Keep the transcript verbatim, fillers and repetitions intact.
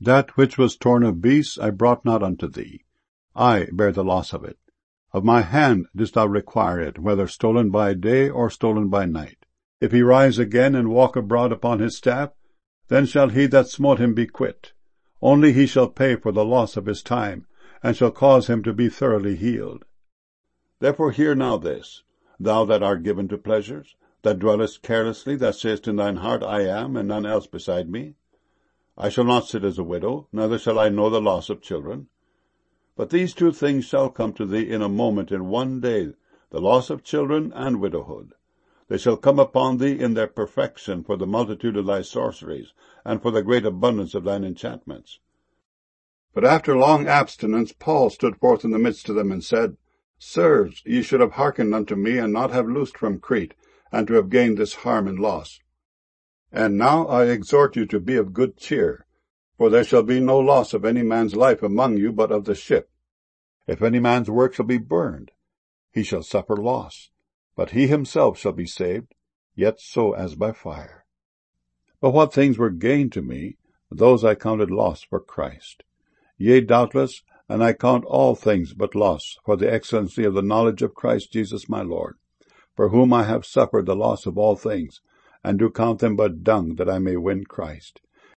That which was torn of beasts I brought not unto thee. I bear the loss of it. Of my hand didst thou require it, whether stolen by day or stolen by night. If he rise again and walk abroad upon his staff, then shall he that smote him be quit. Only he shall pay for the loss of his time, and shall cause him to be thoroughly healed. Therefore hear now this, thou that art given to pleasures, that dwellest carelessly, that sayest in thine heart, I am, and none else beside me. I shall not sit as a widow, neither shall I know the loss of children. But these two things shall come to thee in a moment, in one day, the loss of children and widowhood. They shall come upon thee in their perfection for the multitude of thy sorceries, and for the great abundance of thine enchantments. But after long abstinence Paul stood forth in the midst of them, and said, Sirs, ye should have hearkened unto me, and not have loosed from Crete, and to have gained this harm and loss. And now I exhort you to be of good cheer, for there shall be no loss of any man's life among you, but of the ship. If any man's work shall be burned, he shall suffer loss, but he himself shall be saved, yet so as by fire. But what things were gain to me, those I counted loss for Christ. Yea, doubtless, and I count all things but loss, for the excellency of the knowledge of Christ Jesus my Lord, for whom I have suffered the loss of all things, and do count them but dung, that I may win Christ,